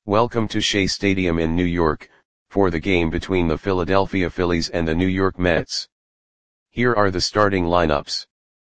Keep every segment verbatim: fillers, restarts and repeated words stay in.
Welcome to Shea Stadium in New York, for the game between the Philadelphia Phillies and the New York Mets. Here are the starting lineups.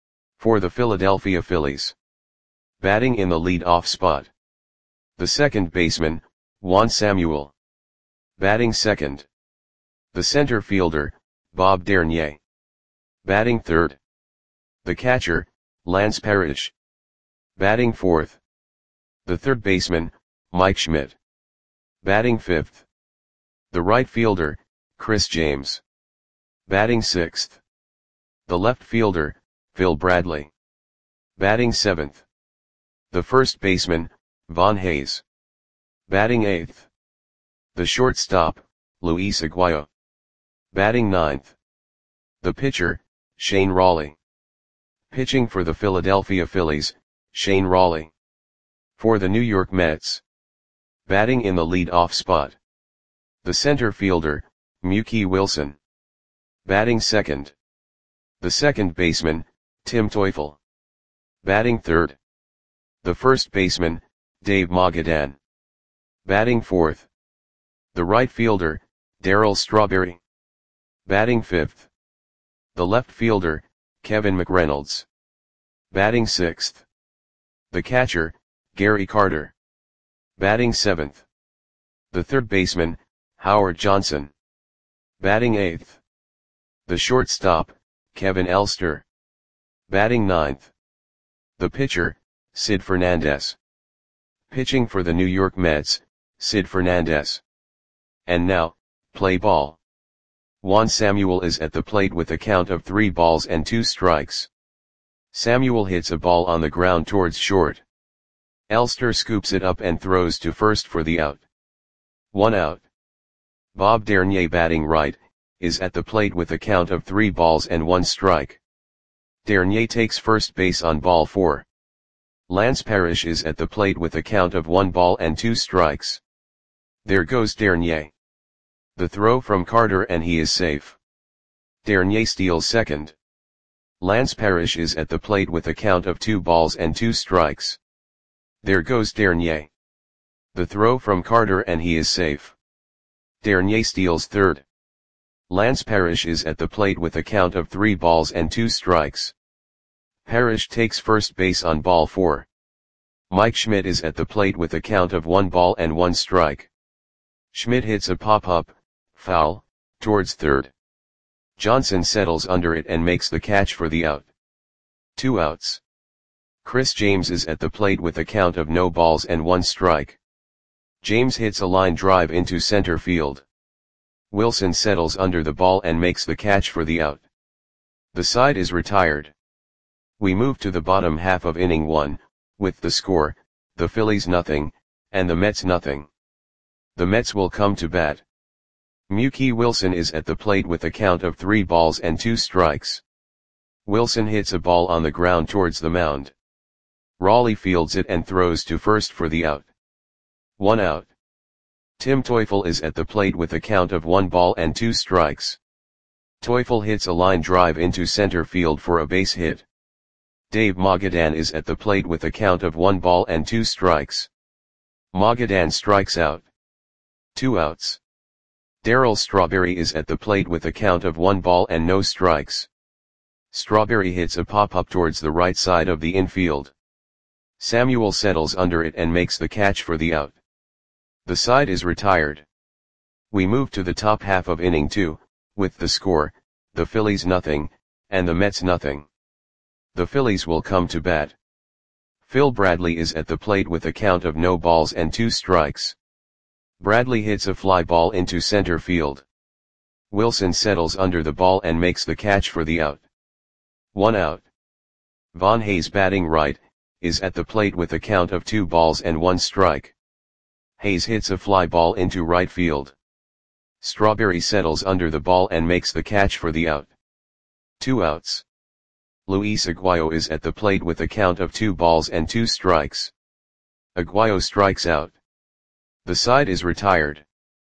For the Philadelphia Phillies. Batting in the lead-off spot. The second baseman, Juan Samuel. Batting second. The center fielder, Bob Dernier. Batting third. The catcher, Lance Parrish. Batting fourth. The third baseman, Mike Schmidt. Batting fifth. The right fielder, Chris James. Batting sixth. The left fielder, Phil Bradley. Batting seventh. The first baseman, Von Hayes. Batting eighth. The shortstop, Luis Aguayo. Batting ninth. The pitcher, Shane Rawley. Pitching for the Philadelphia Phillies, Shane Rawley. For the New York Mets. Batting in the lead-off spot. The center fielder, Mookie Wilson. Batting second. The second baseman, Tim Teufel. Batting third. The first baseman, Dave Magadan. Batting fourth. The right fielder, Darryl Strawberry. Batting fifth. The left fielder, Kevin McReynolds. Batting sixth. The catcher, Gary Carter. Batting seventh. The third baseman, Howard Johnson. Batting eighth. The shortstop, Kevin Elster. Batting ninth. The pitcher, Sid Fernandez. Pitching for the New York Mets, Sid Fernandez. And now, play ball. Juan Samuel is at the plate with a count of three balls and two strikes. Samuel hits a ball on the ground towards short. Elster scoops it up and throws to first for the out. One out. Bob Dernier, batting right, is at the plate with a count of three balls and one strike. Dernier takes first base on ball four. Lance Parrish is at the plate with a count of one ball and two strikes. There goes Dernier. The throw from Carter and he is safe. Dernier steals second. Lance Parrish is at the plate with a count of two balls and two strikes. There goes Dernier. The throw from Carter and he is safe. Dernier steals third. Lance Parrish is at the plate with a count of three balls and two strikes. Parrish takes first base on ball four. Mike Schmidt is at the plate with a count of one ball and one strike. Schmidt hits a pop-up, foul, towards third. Johnson settles under it and makes the catch for the out. Two outs. Chris James is at the plate with a count of no balls and one strike. James hits a line drive into center field. Wilson settles under the ball and makes the catch for the out. The side is retired. We move to the bottom half of inning one, with the score, the Phillies nothing, and the Mets nothing. The Mets will come to bat. Mookie Wilson is at the plate with a count of three balls and two strikes. Wilson hits a ball on the ground towards the mound. Rawley fields it and throws to first for the out. One out. Tim Teufel is at the plate with a count of one ball and two strikes. Teufel hits a line drive into center field for a base hit. Dave Magadan is at the plate with a count of one ball and two strikes. Magadan strikes out. Two outs. Darryl Strawberry is at the plate with a count of one ball and no strikes. Strawberry hits a pop-up towards the right side of the infield. Samuel settles under it and makes the catch for the out. The side is retired. We move to the top half of inning two, with the score, the Phillies nothing, and the Mets nothing. The Phillies will come to bat. Phil Bradley is at the plate with a count of no balls and two strikes. Bradley hits a fly ball into center field. Wilson settles under the ball and makes the catch for the out. One out. Von Hayes, batting right, is at the plate with a count of two balls and one strike. Hayes hits a fly ball into right field. Strawberry settles under the ball and makes the catch for the out. Two outs. Luis Aguayo is at the plate with a count of two balls and two strikes. Aguayo strikes out. The side is retired.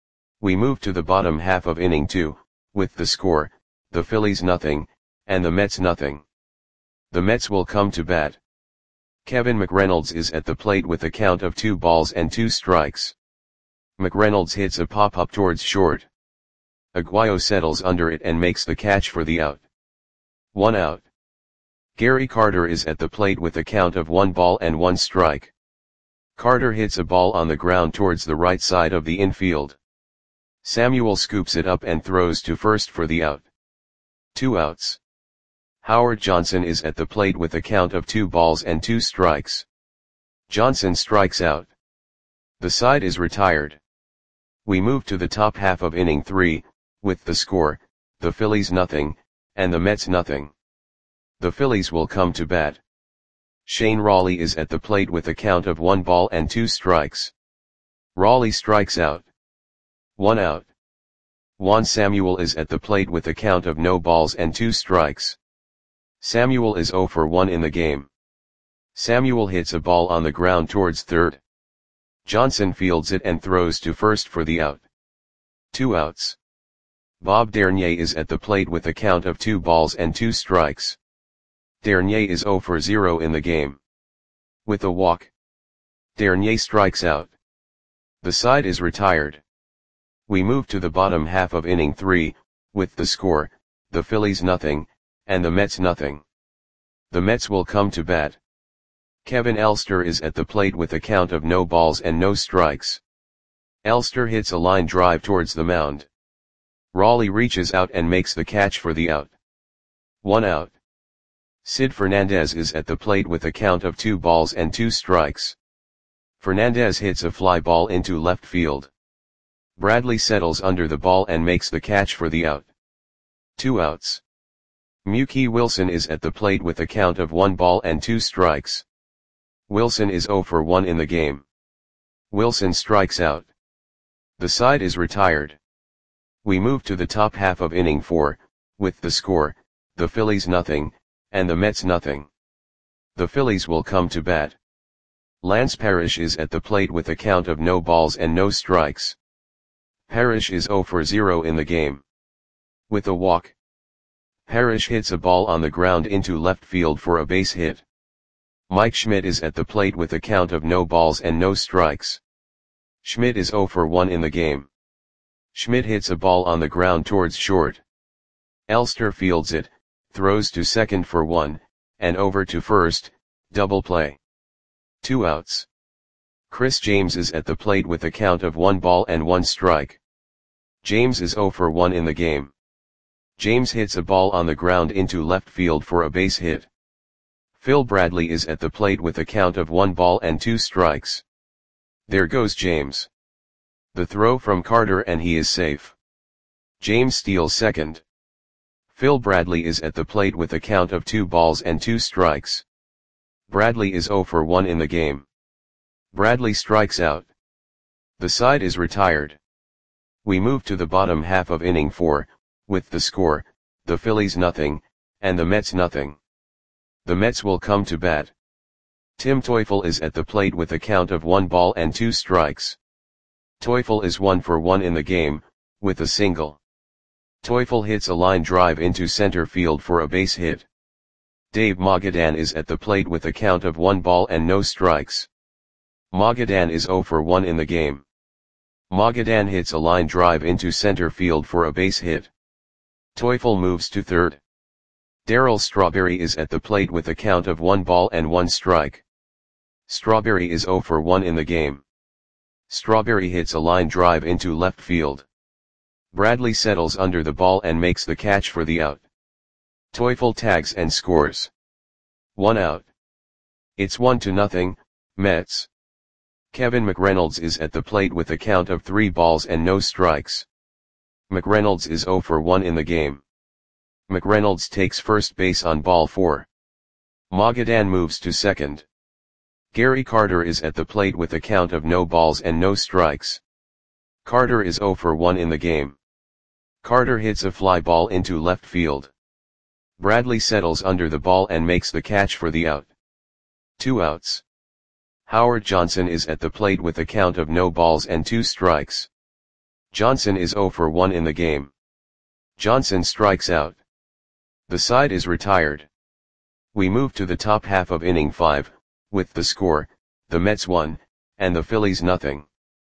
We move to the bottom half of inning two, with the score, the Phillies nothing, and the Mets nothing. The Mets will come to bat. Kevin McReynolds is at the plate with a count of two balls and two strikes. McReynolds hits a pop-up towards short. Aguayo settles under it and makes the catch for the out. One out. Gary Carter is at the plate with a count of one ball and one strike. Carter hits a ball on the ground towards the right side of the infield. Samuel scoops it up and throws to first for the out. Two outs. Howard Johnson is at the plate with a count of two balls and two strikes. Johnson strikes out. The side is retired. We move to the top half of inning three, with the score, the Phillies nothing, and the Mets nothing. The Phillies will come to bat. Shane Raleigh is at the plate with a count of one ball and two strikes. Raleigh strikes out. One out. Juan Samuel is at the plate with a count of no balls and two strikes. Samuel is oh for one in the game. Samuel hits a ball on the ground towards third. Johnson fields it and throws to first for the out. Two outs. Bob Dernier is at the plate with a count of two balls and two strikes. Dernier is oh for zero in the game. With a walk, Dernier strikes out. The side is retired. We move to the bottom half of inning three, with the score, the Phillies nothing, and the Mets nothing. The Mets will come to bat. Kevin Elster is at the plate with a count of no balls and no strikes. Elster hits a line drive towards the mound. Raleigh reaches out and makes the catch for the out. One out. Sid Fernandez is at the plate with a count of two balls and two strikes. Fernandez hits a fly ball into left field. Bradley settles under the ball and makes the catch for the out. Two outs. Mookie Wilson is at the plate with a count of one ball and two strikes. Wilson is oh for one in the game. Wilson strikes out. The side is retired. We move to the top half of inning four, with the score, the Phillies nothing, and the Mets nothing. The Phillies will come to bat. Lance Parrish is at the plate with a count of no balls and no strikes. Parrish is oh for zero in the game. With a walk, Parrish hits a ball on the ground into left field for a base hit. Mike Schmidt is at the plate with a count of no balls and no strikes. Schmidt is oh for one in the game. Schmidt hits a ball on the ground towards short. Elster fields it, throws to second for one, and over to first, double play. Two outs. Chris James is at the plate with a count of one ball and one strike. James is oh for one in the game. James hits a ball on the ground into left field for a base hit. Phil Bradley is at the plate with a count of one ball and two strikes. There goes James. The throw from Carter and he is safe. James steals second. Phil Bradley is at the plate with a count of two balls and two strikes. Bradley is oh for one in the game. Bradley strikes out. The side is retired. We move to the bottom half of inning four, with the score, the Phillies nothing, and the Mets nothing. The Mets will come to bat. Tim Teufel is at the plate with a count of one ball and two strikes. Teufel is one for one in the game, with a single. Teufel hits a line drive into center field for a base hit. Dave Magadan is at the plate with a count of one ball and no strikes. Magadan is oh for one in the game. Magadan hits a line drive into center field for a base hit. Teufel moves to third. Darryl Strawberry is at the plate with a count of one ball and one strike. Strawberry is oh for one in the game. Strawberry hits a line drive into left field. Bradley settles under the ball and makes the catch for the out. Teufel tags and scores. One out. It's one to nothing, Mets. Kevin McReynolds is at the plate with a count of three balls and no strikes. McReynolds is oh for one in the game. McReynolds takes first base on ball four. Magadan moves to second. Gary Carter is at the plate with a count of no balls and no strikes. Carter is oh for one in the game. Carter hits a fly ball into left field. Bradley settles under the ball and makes the catch for the out. Two outs. Howard Johnson is at the plate with a count of no balls and two strikes. Johnson is oh for one in the game. Johnson strikes out. The side is retired. We move to the top half of inning five, with the score, the Mets one, and the Phillies nothing.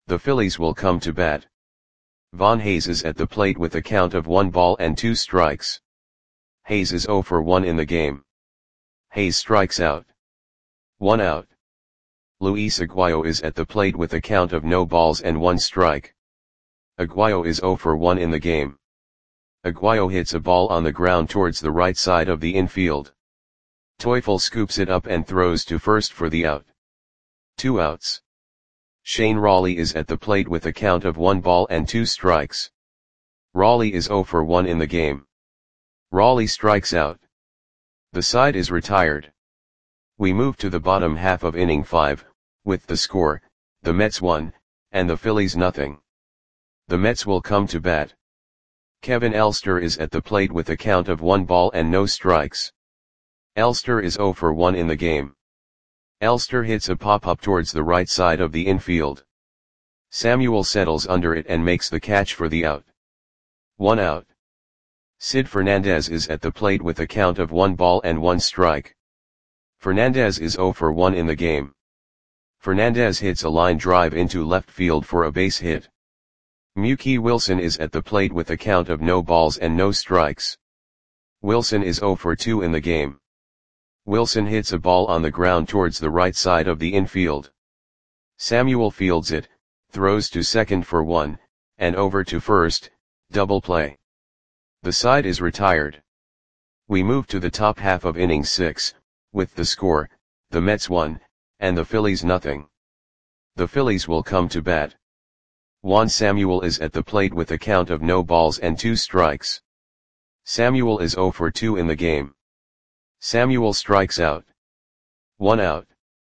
The Phillies will come to bat. Von Hayes is at the plate with a count of one ball and two strikes. Hayes is oh for one in the game. Hayes strikes out. One out. Luis Aguayo is at the plate with a count of no balls and one strike. Aguayo is oh for one in the game. Aguayo hits a ball on the ground towards the right side of the infield. Teufel scoops it up and throws to first for the out. Two outs. Shane Rawley is at the plate with a count of one ball and two strikes. Rawley is oh for one in the game. Rawley strikes out. The side is retired. We move to the bottom half of inning five, with the score, the Mets one, and the Phillies nothing. The Mets will come to bat. Kevin Elster is at the plate with a count of one ball and no strikes. Elster is oh for one in the game. Elster hits a pop-up towards the right side of the infield. Samuel settles under it and makes the catch for the out. One out. Sid Fernandez is at the plate with a count of one ball and one strike. Fernandez is oh for one in the game. Fernandez hits a line drive into left field for a base hit. Mookie Wilson is at the plate with a count of no balls and no strikes. Wilson is oh for two in the game. Wilson hits a ball on the ground towards the right side of the infield. Samuel fields it, throws to second for one, and over to first, double play. The side is retired. We move to the top half of inning six, with the score, the Mets one, and the Phillies nothing. The Phillies will come to bat. Juan Samuel is at the plate with a count of no balls and two strikes. Samuel is oh for two in the game. Samuel strikes out. One out.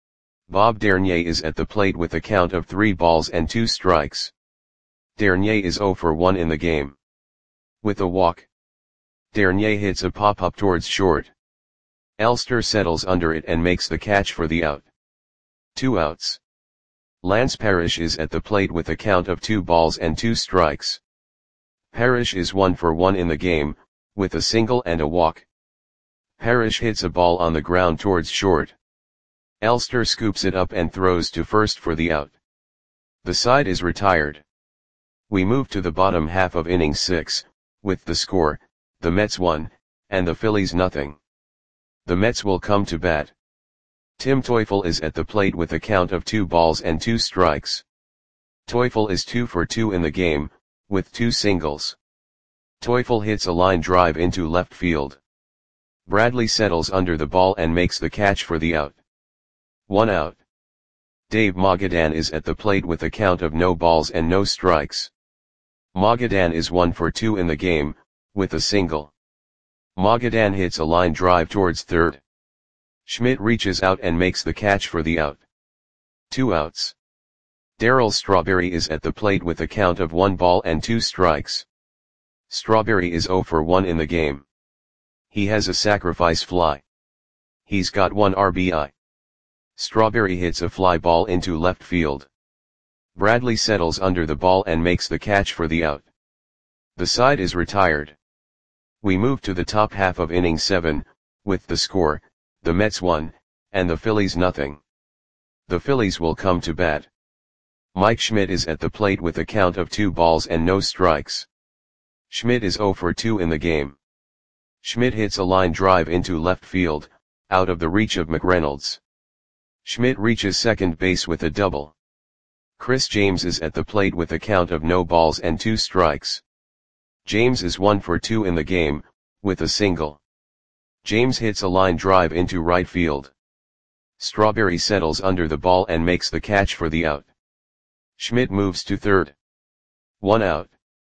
Bob Dernier is at the plate with a count of three balls and two strikes. Dernier is oh for one in the game. With a walk. Dernier hits a pop-up towards short. Elster settles under it and makes the catch for the out. Two outs. Lance Parrish is at the plate with a count of two balls and two strikes. Parrish is one for one in the game, with a single and a walk. Parrish hits a ball on the ground towards short. Elster scoops it up and throws to first for the out. The side is retired. We move to the bottom half of inning six, with the score, the Mets one, and the Phillies nothing. The Mets will come to bat. Tim Teufel is at the plate with a count of two balls and two strikes. Teufel is two for two in the game, with two singles. Teufel hits a line drive into left field. Bradley settles under the ball and makes the catch for the out. One out. Dave Magadan is at the plate with a count of no balls and no strikes. Magadan is one for two in the game, with a single. Magadan hits a line drive towards third. Schmidt reaches out and makes the catch for the out. Two outs. Darryl Strawberry is at the plate with a count of one ball and two strikes. Strawberry is oh for one in the game. He has a sacrifice fly. He's got one R B I. Strawberry hits a fly ball into left field. Bradley settles under the ball and makes the catch for the out. The side is retired. We move to the top half of inning seven, with the score, the Mets one, and the Phillies nothing. The Phillies will come to bat. Mike Schmidt is at the plate with a count of two balls and no strikes. Schmidt is oh for two in the game. Schmidt hits a line drive into left field, out of the reach of McReynolds. Schmidt reaches second base with a double. Chris James is at the plate with a count of no balls and two strikes. James is one for two in the game, with a single. James hits a line drive into right field. Strawberry settles under the ball and makes the catch for the out. Schmidt moves to third. One out.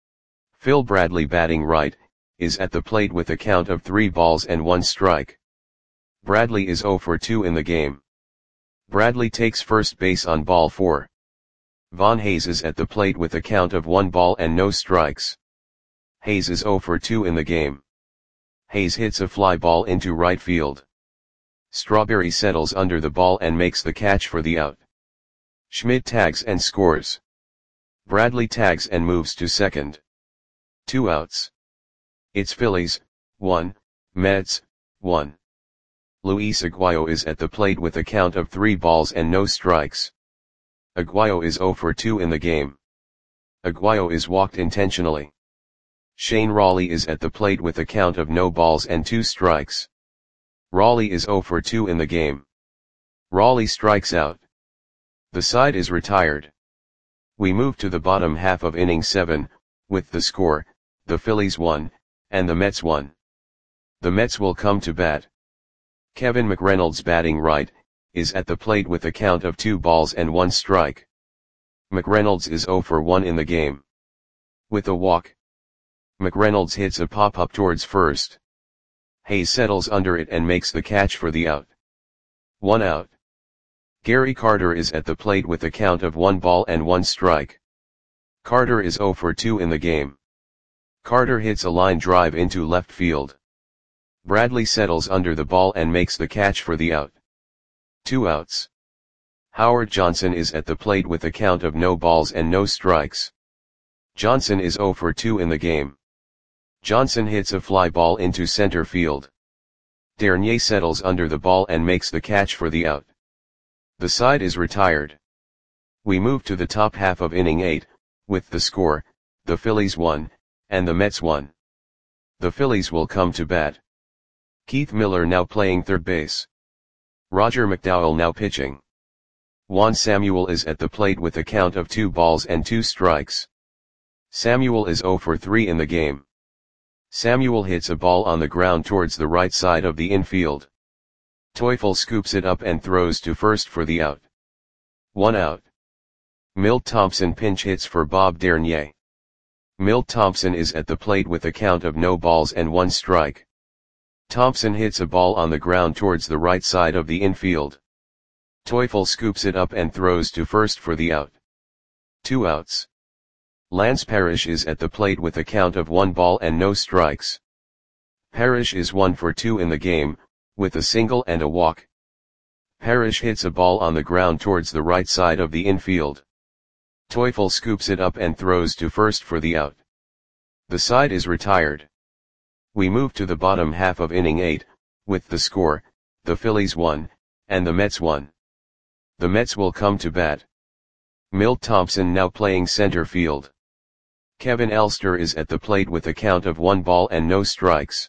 Phil Bradley, batting right, is at the plate with a count of three balls and one strike. Bradley is oh for two in the game. Bradley takes first base on ball four. Von Hayes is at the plate with a count of one ball and no strikes. Hayes is oh for two in the game. Hayes hits a fly ball into right field. Strawberry settles under the ball and makes the catch for the out. Schmidt tags and scores. Bradley tags and moves to second. Two outs. It's Phillies, one, Mets, one. Luis Aguayo is at the plate with a count of three balls and no strikes. Aguayo is zero for two in the game. Aguayo is walked intentionally. Shane Rawley is at the plate with a count of no balls and two strikes. Rawley is zero for two in the game. Rawley strikes out. The side is retired. We move to the bottom half of inning seven, with the score, the Phillies won, and the Mets won. The Mets will come to bat. Kevin McReynolds, batting right, is at the plate with a count of two balls and one strike. McReynolds is zero for one in the game. With a walk, McReynolds hits a pop-up towards first. Hayes settles under it and makes the catch for the out. One out. Gary Carter is at the plate with a count of one ball and one strike. Carter is zero for two in the game. Carter hits a line drive into left field. Bradley settles under the ball and makes the catch for the out. Two outs. Howard Johnson is at the plate with a count of no balls and no strikes. Johnson is zero for two in the game. Johnson hits a fly ball into center field. Dernier settles under the ball and makes the catch for the out. The side is retired. We move to the top half of inning eight, with the score, the Phillies won, and the Mets won. The Phillies will come to bat. Keith Miller now playing third base. Roger McDowell now pitching. Juan Samuel is at the plate with a count of two balls and two strikes. Samuel is zero for three in the game. Samuel hits a ball on the ground towards the right side of the infield. Teufel scoops it up and throws to first for the out. One out. Milt Thompson pinch hits for Bob Dernier. Milt Thompson is at the plate with a count of no balls and one strike. Thompson hits a ball on the ground towards the right side of the infield. Teufel scoops it up and throws to first for the out. Two outs. Lance Parrish is at the plate with a count of one ball and no strikes. Parrish is one for two in the game, with a single and a walk. Parrish hits a ball on the ground towards the right side of the infield. Teufel scoops it up and throws to first for the out. The side is retired. We move to the bottom half of inning eight, with the score, the Phillies won, and the Mets won. The Mets will come to bat. Milt Thompson now playing center field. Kevin Elster is at the plate with a count of one ball and no strikes.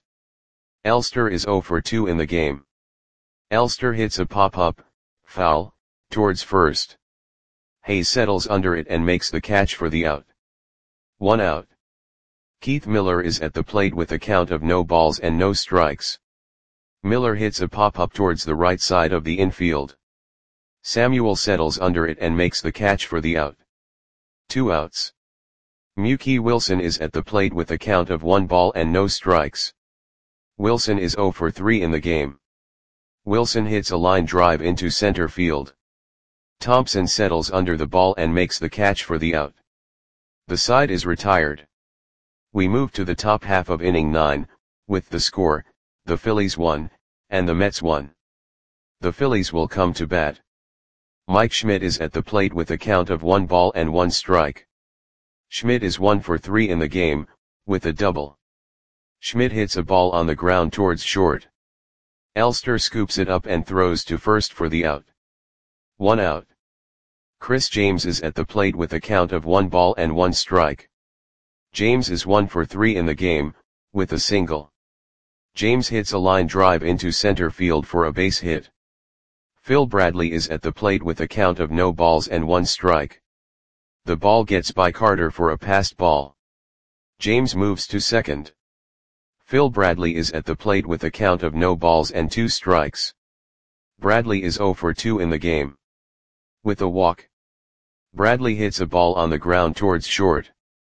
Elster is zero for two in the game. Elster hits a pop-up, foul, towards first. Hayes settles under it and makes the catch for the out. One out. Keith Miller is at the plate with a count of no balls and no strikes. Miller hits a pop-up towards the right side of the infield. Samuel settles under it and makes the catch for the out. Two outs. Mookie Wilson is at the plate with a count of one ball and no strikes. Wilson is zero for three in the game. Wilson hits a line drive into center field. Thompson settles under the ball and makes the catch for the out. The side is retired. We move to the top half of inning nine, with the score, the Phillies won, and the Mets won. The Phillies will come to bat. Mike Schmidt is at the plate with a count of one ball and one strike. Schmidt is one for three in the game, with a double. Schmidt hits a ball on the ground towards short. Elster scoops it up and throws to first for the out. One out. Chris James is at the plate with a count of one ball and one strike. James is one for three in the game, with a single. James hits a line drive into center field for a base hit. Phil Bradley is at the plate with a count of no balls and one strike. The ball gets by Carter for a passed ball. James moves to second. Phil Bradley is at the plate with a count of no balls and two strikes. Bradley is zero for two in the game. With a walk, Bradley hits a ball on the ground towards short.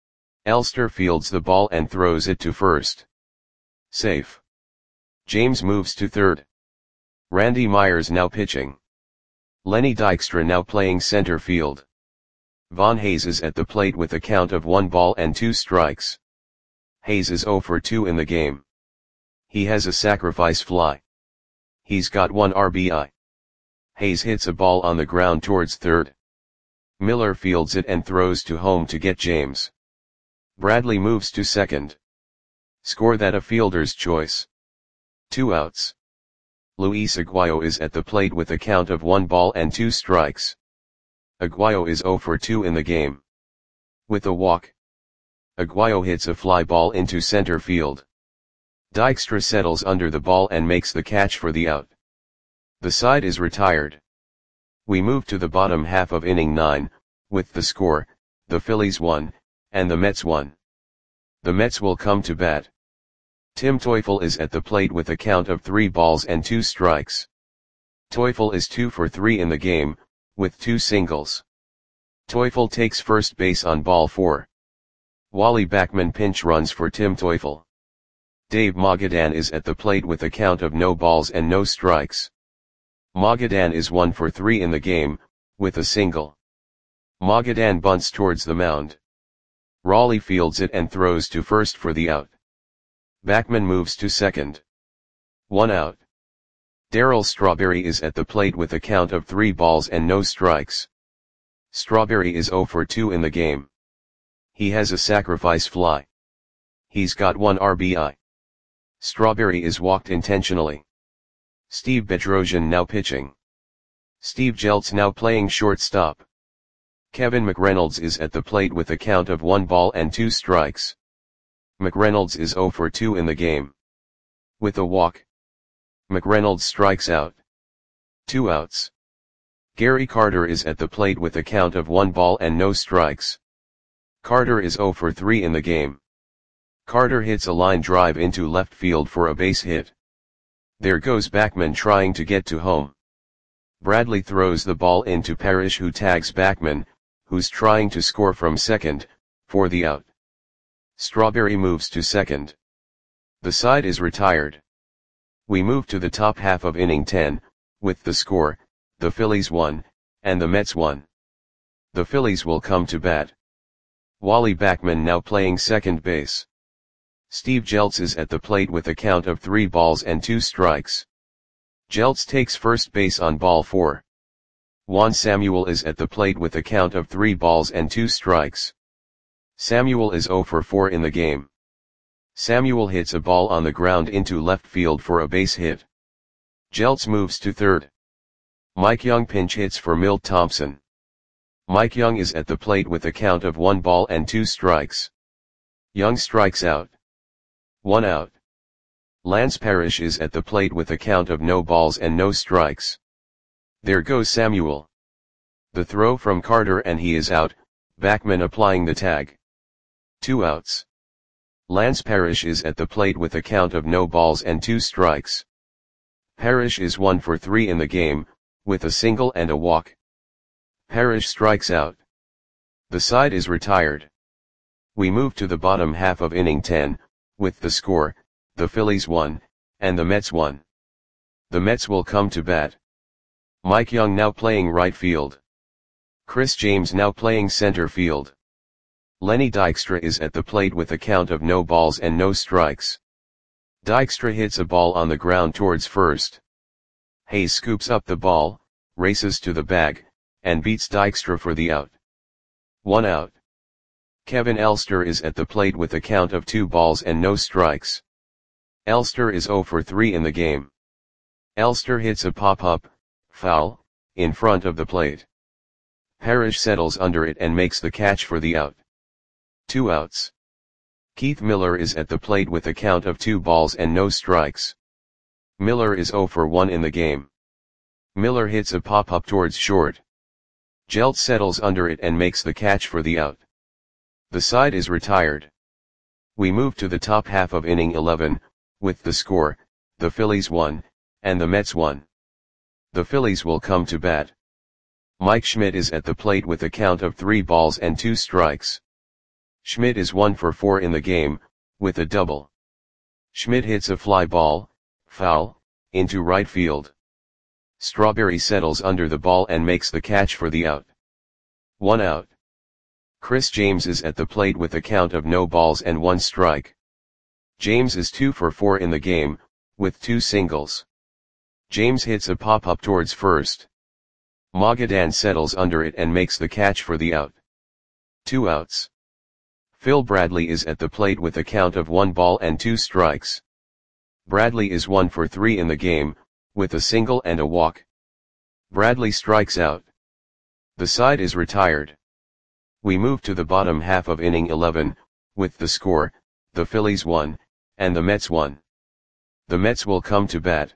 Elster fields the ball and throws it to first. Safe. James moves to third. Randy Myers now pitching. Lenny Dykstra now playing center field. Von Hayes is at the plate with a count of one ball and two strikes. Hayes is zero for two in the game. He has a sacrifice fly. He's got one R B I. Hayes hits a ball on the ground towards third. Miller fields it and throws to home to get James. Bradley moves to second. Score that a fielder's choice. Two outs. Luis Aguayo is at the plate with a count of one ball and two strikes. Aguayo is zero for two in the game. With a walk, Aguayo hits a fly ball into center field. Dykstra settles under the ball and makes the catch for the out. The side is retired. We move to the bottom half of inning nine, with the score, the Phillies won, and the Mets won. The Mets will come to bat. Tim Teufel is at the plate with a count of three balls and two strikes. Teufel is two for three in the game, with two singles. Teufel takes first base on ball four. Wally Backman pinch runs for Tim Teufel. Dave Magadan is at the plate with a count of no balls and no strikes. Magadan is one for three in the game, with a single. Magadan bunts towards the mound. Raleigh fields it and throws to first for the out. Backman moves to second. One out. Darryl Strawberry is at the plate with a count of three balls and no strikes. Strawberry is zero for two in the game. He has a sacrifice fly. He's got one R B I. Strawberry is walked intentionally. Steve Bedrosian now pitching. Steve Jeltz now playing shortstop. Kevin McReynolds is at the plate with a count of one ball and two strikes. McReynolds is zero for two in the game. With a walk, McReynolds strikes out. Two outs. Gary Carter is at the plate with a count of one ball and no strikes. Carter is zero for three in the game. Carter hits a line drive into left field for a base hit. There goes Backman trying to get to home. Bradley throws the ball into Parrish, who tags Backman, who's trying to score from second, for the out. Strawberry moves to second. The side is retired. We move to the top half of inning ten, with the score, the Phillies won, and the Mets won. The Phillies will come to bat. Wally Backman now playing second base. Steve Jeltz is at the plate with a count of three balls and two strikes. Jeltz takes first base on ball four. Juan Samuel is at the plate with a count of three balls and two strikes. Samuel is zero for four in the game. Samuel hits a ball on the ground into left field for a base hit. Jeltz moves to third. Mike Young pinch hits for Milt Thompson. Mike Young is at the plate with a count of one ball and two strikes. Young strikes out. One out. Lance Parrish is at the plate with a count of no balls and no strikes. There goes Samuel. The throw from Carter and he is out, Backman applying the tag. Two outs. Lance Parrish is at the plate with a count of no balls and two strikes. Parrish is one for three in the game, with a single and a walk. Parrish strikes out. The side is retired. We move to the bottom half of inning ten, with the score, the Phillies won, and the Mets won. The Mets will come to bat. Mike Young now playing right field. Chris James now playing center field. Lenny Dykstra is at the plate with a count of no balls and no strikes. Dykstra hits a ball on the ground towards first. Hayes scoops up the ball, races to the bag, and beats Dykstra for the out. One out. Kevin Elster is at the plate with a count of two balls and no strikes. Elster is zero for three in the game. Elster hits a pop-up, foul, in front of the plate. Parrish settles under it and makes the catch for the out. Two outs. Keith Miller is at the plate with a count of two balls and no strikes. Miller is zero for one in the game. Miller hits a pop-up towards short. Jeltz settles under it and makes the catch for the out. The side is retired. We move to the top half of inning eleven, with the score, the Phillies won, and the Mets won. The Phillies will come to bat. Mike Schmidt is at the plate with a count of three balls and two strikes. Schmidt is one for four in the game, with a double. Schmidt hits a fly ball, foul, into right field. Strawberry settles under the ball and makes the catch for the out. One out. Chris James is at the plate with a count of no balls and one strike. James is two for four in the game, with two singles. James hits a pop-up towards first. Magadan settles under it and makes the catch for the out. Two outs. Phil Bradley is at the plate with a count of one ball and two strikes. Bradley is one for three in the game, with a single and a walk. Bradley strikes out. The side is retired. We move to the bottom half of inning eleven, with the score, the Phillies one, and the Mets one. The Mets will come to bat.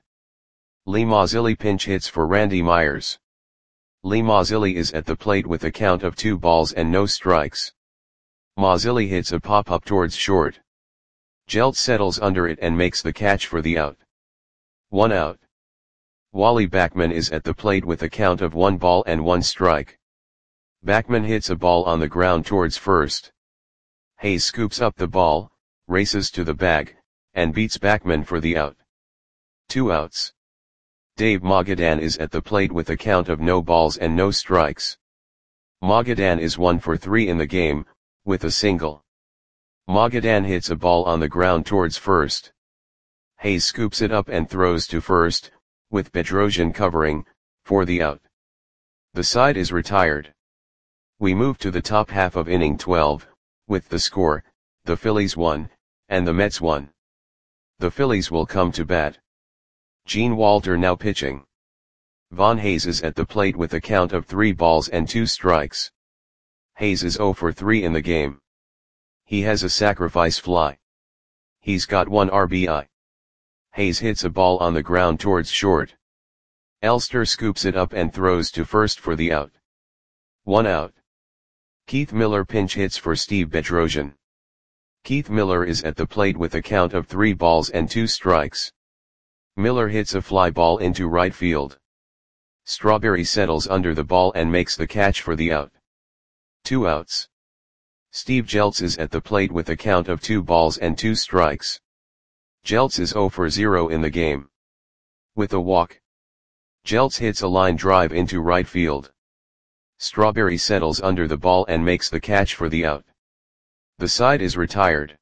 Lee Mazzilli pinch hits for Randy Myers. Lee Mazzilli is at the plate with a count of two balls and no strikes. Mazzilli hits a pop-up towards short. Jeltz settles under it and makes the catch for the out. One out. Wally Backman is at the plate with a count of one ball and one strike. Backman hits a ball on the ground towards first. Hayes scoops up the ball, races to the bag, and beats Backman for the out. Two outs. Dave Magadan is at the plate with a count of no balls and no strikes. Magadan is one for three in the game, with a single. Magadan hits a ball on the ground towards first. Hayes scoops it up and throws to first, with Bedrosian covering, for the out. The side is retired. We move to the top half of inning twelve, with the score, the Phillies one, and the Mets one. The Phillies will come to bat. Gene Walter now pitching. Von Hayes is at the plate with a count of three balls and two strikes. Hayes is zero for three in the game. He has a sacrifice fly. He's got one R B I. Hayes hits a ball on the ground towards short. Elster scoops it up and throws to first for the out. One out. Keith Miller pinch hits for Steve Bedrosian. Keith Miller is at the plate with a count of three balls and two strikes. Miller hits a fly ball into right field. Strawberry settles under the ball and makes the catch for the out. Two outs. Steve Jeltz is at the plate with a count of two balls and two strikes. Jeltz is zero for zero in the game. With a walk. Jeltz hits a line drive into right field. Strawberry settles under the ball and makes the catch for the out. The side is retired.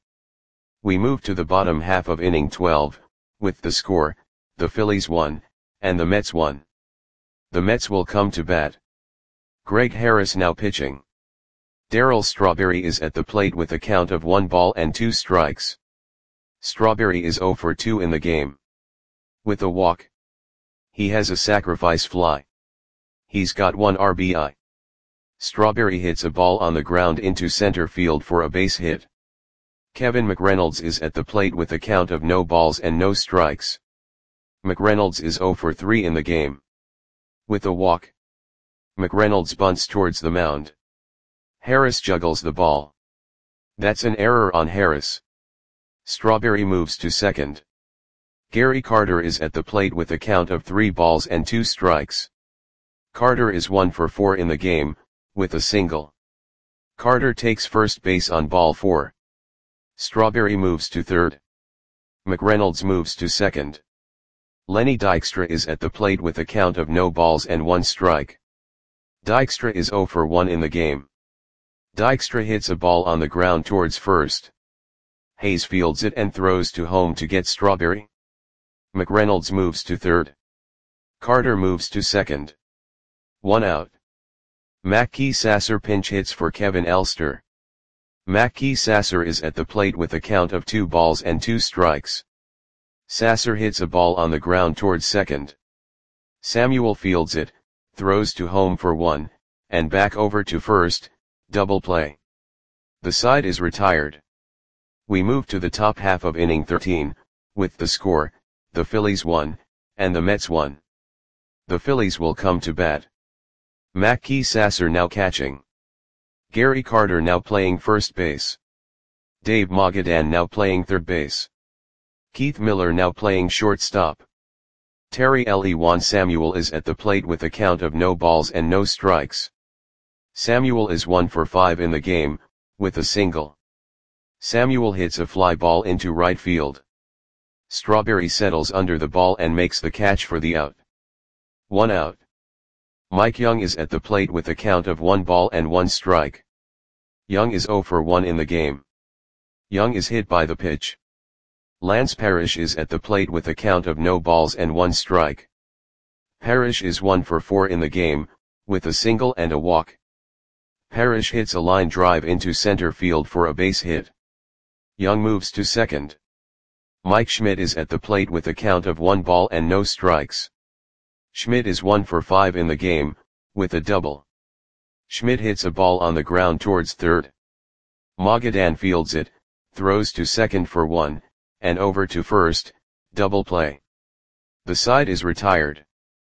We move to the bottom half of inning twelve, with the score, the Phillies one, and the Mets one. The Mets will come to bat. Greg Harris now pitching. Darryl Strawberry is at the plate with a count of one ball and two strikes. Strawberry is zero for two in the game. With a walk. He has a sacrifice fly. He's got one R B I. Strawberry hits a ball on the ground into center field for a base hit. Kevin McReynolds is at the plate with a count of no balls and no strikes. McReynolds is zero for three in the game. With a walk. McReynolds bunts towards the mound. Harris juggles the ball. That's an error on Harris. Strawberry moves to second. Gary Carter is at the plate with a count of three balls and two strikes. Carter is one for four in the game, with a single. Carter takes first base on ball four. Strawberry moves to third. McReynolds moves to second. Lenny Dykstra is at the plate with a count of no balls and one strike. Dykstra is zero for one in the game. Dykstra hits a ball on the ground towards first. Hayes fields it and throws to home to get Strawberry. McReynolds moves to third. Carter moves to second. One out. Mackey Sasser pinch hits for Kevin Elster. Mackey Sasser is at the plate with a count of two balls and two strikes. Sasser hits a ball on the ground towards second. Samuel fields it, throws to home for one, and back over to first, double play. The side is retired. We move to the top half of inning thirteen, with the score, the Phillies one, and the Mets one. The Phillies will come to bat. Mackey Sasser now catching. Gary Carter now playing first base. Dave Magadan now playing third base. Keith Miller now playing shortstop. Terry Lewan Samuel is at the plate with a count of no balls and no strikes. Samuel is one for five in the game, with a single. Samuel hits a fly ball into right field. Strawberry settles under the ball and makes the catch for the out. One out. Mike Young is at the plate with a count of one ball and one strike. Young is zero for one in the game. Young is hit by the pitch. Lance Parrish is at the plate with a count of no balls and one strike. Parrish is one for four in the game, with a single and a walk. Parrish hits a line drive into center field for a base hit. Young moves to second. Mike Schmidt is at the plate with a count of one ball and no strikes. Schmidt is one for five in the game, with a double. Schmidt hits a ball on the ground towards third. Magadan fields it, throws to second for one, and over to first, double play. The side is retired.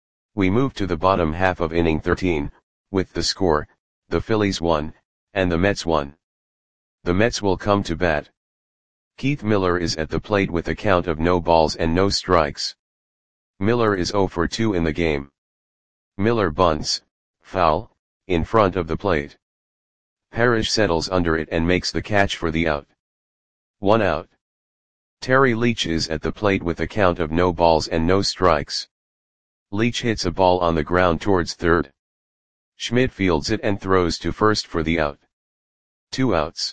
We move to the bottom half of inning thirteen, with the score, the Phillies one, and the Mets one. The Mets will come to bat. Keith Miller is at the plate with a count of no balls and no strikes. Miller is oh for two in the game. Miller bunts, foul, in front of the plate. Parrish settles under it and makes the catch for the out. One out. Terry Leach is at the plate with a count of no balls and no strikes. Leach hits a ball on the ground towards third. Schmidt fields it and throws to first for the out. Two outs.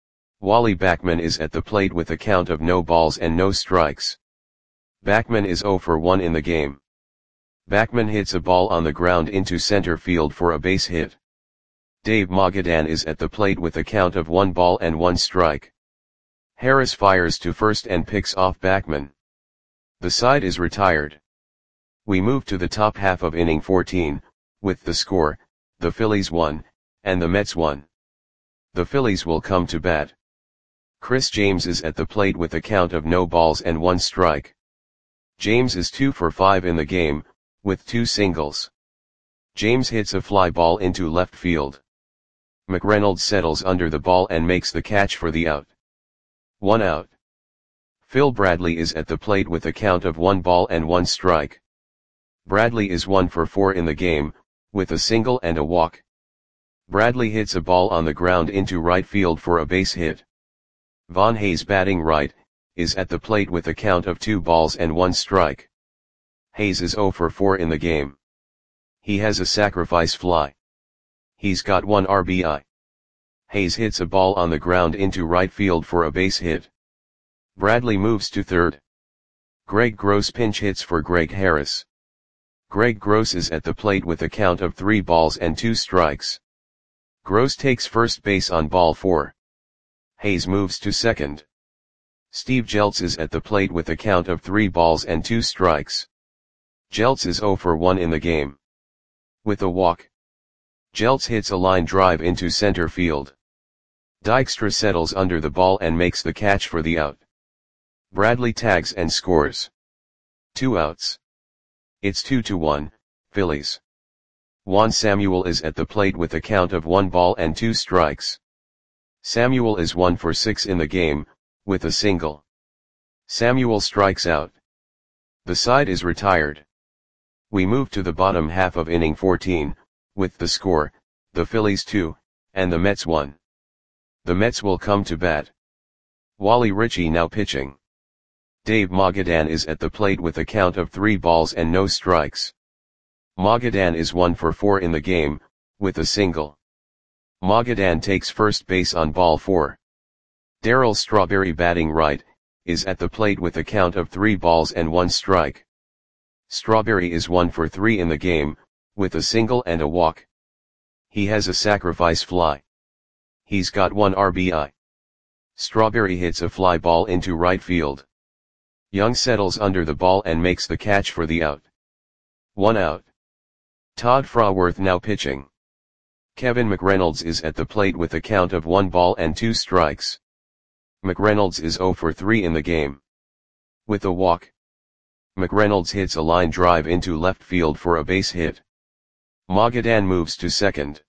Wally Backman is at the plate with a count of no balls and no strikes. Backman is oh for one in the game. Backman hits a ball on the ground into center field for a base hit. Dave Magadan is at the plate with a count of one ball and one strike. Harris fires to first and picks off Backman. The side is retired. We move to the top half of inning fourteen, with the score, the Phillies one, and the Mets one. The Phillies will come to bat. Chris James is at the plate with a count of no balls and one strike. James is two for five in the game, with two singles. James hits a fly ball into left field. McReynolds settles under the ball and makes the catch for the out. One out. Phil Bradley is at the plate with a count of one ball and one strike. Bradley is one for four in the game, with a single and a walk. Bradley hits a ball on the ground into right field for a base hit. Von Hayes, batting right, is at the plate with a count of two balls and one strike. Hayes is oh for four in the game. He has a sacrifice fly. He's got one R B I. Hayes hits a ball on the ground into right field for a base hit. Bradley moves to third. Greg Gross pinch hits for Greg Harris. Greg Gross is at the plate with a count of three balls and two strikes. Gross takes first base on ball four. Hayes moves to second. Steve Jeltz is at the plate with a count of three balls and two strikes. Jeltz is oh for one in the game. With a walk. Jeltz hits a line drive into center field. Dykstra settles under the ball and makes the catch for the out. Bradley tags and scores. Two outs. It's two to one, Phillies. Juan Samuel is at the plate with a count of one ball and two strikes. Samuel is one for six in the game, with a single. Samuel strikes out. The side is retired. We move to the bottom half of inning fourteen, with the score, the Phillies two, and the Mets one. The Mets will come to bat. Wally Ritchie now pitching. Dave Magadan is at the plate with a count of three balls and no strikes. Magadan is one for four in the game, with a single. Magadan takes first base on ball four. Darryl Strawberry, batting right, is at the plate with a count of three balls and one strike. Strawberry is one for three in the game, with a single and a walk. He has a sacrifice fly. He's got one R B I. Strawberry hits a fly ball into right field. Young settles under the ball and makes the catch for the out. One out. Todd Fraworth now pitching. Kevin McReynolds is at the plate with a count of one ball and two strikes. McReynolds is oh for three in the game. With a walk. McReynolds hits a line drive into left field for a base hit. Magadan moves to second.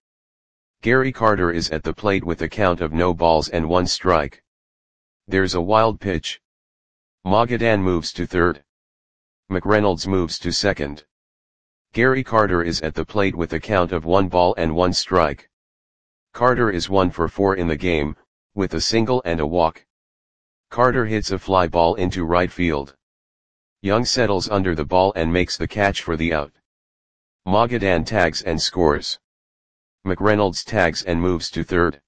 Gary Carter is at the plate with a count of no balls and one strike. There's a wild pitch. Magadan moves to third. McReynolds moves to second. Gary Carter is at the plate with a count of one ball and one strike. Carter is one for four in the game, with a single and a walk. Carter hits a fly ball into right field. Young settles under the ball and makes the catch for the out. Magadan tags and scores. McReynolds tags and moves to third.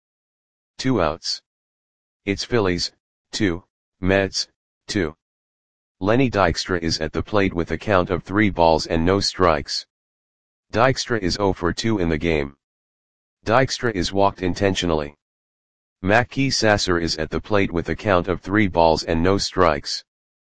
Two outs. It's Phillies, two, Mets, two. Lenny Dykstra is at the plate with a count of three balls and no strikes. Dykstra is oh for two in the game. Dykstra is walked intentionally. Mackey Sasser is at the plate with a count of three balls and no strikes.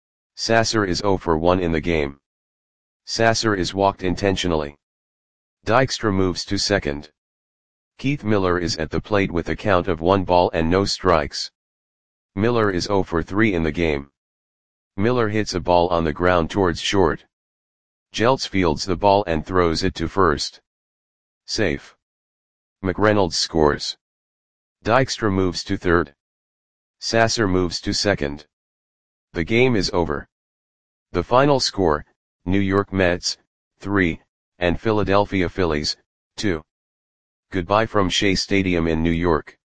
Sasser is oh for one in the game. Sasser is walked intentionally. Dykstra moves to second. Keith Miller is at the plate with a count of one ball and no strikes. Miller is zero for three in the game. Miller hits a ball on the ground towards short. Jeltz fields the ball and throws it to first. Safe. McReynolds scores. Dykstra moves to third. Sasser moves to second. The game is over. The final score, New York Mets, three, and Philadelphia Phillies, two. Goodbye from Shea Stadium in New York.